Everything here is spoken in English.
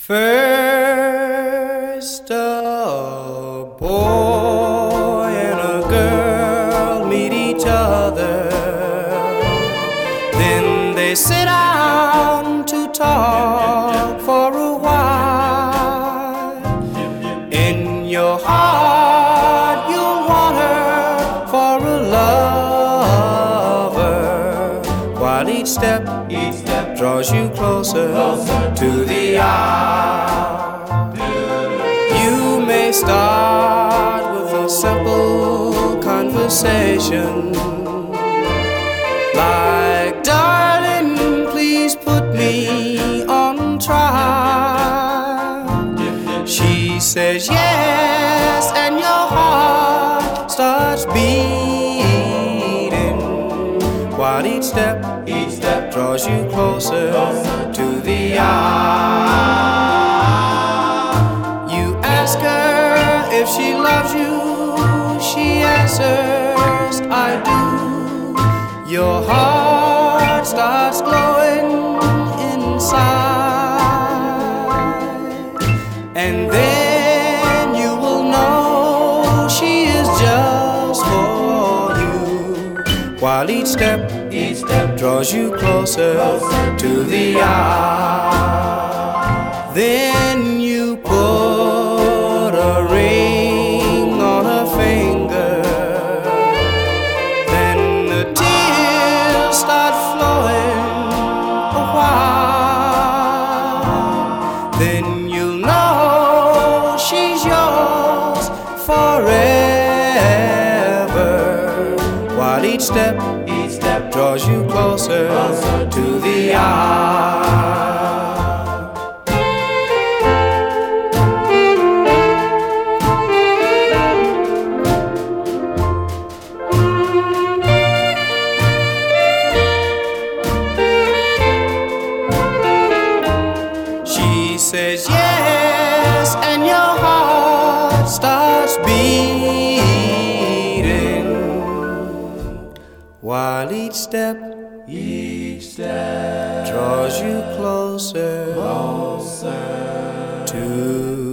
First, a boy and a girl meet each other. Then they sit down to talk for a while. In your heart, you'll want her for a lover, while each step draws you closer to the hour. You may start with a simple conversation like, darling, please put me on trial. She says yes, and your heart starts beating, while each step draws you closer to the hour. You ask her if she loves you, she answers, I do. Your heart starts glowing inside, and then you will know she is just for you, while each step draws you closer to the hour. Then you put a ring on her finger, then the tears start flowing a while. Then you'll know she's yours forever, while each step draws you closer to the hour. She says yes, and your heart starts beating, while each step draws you closer to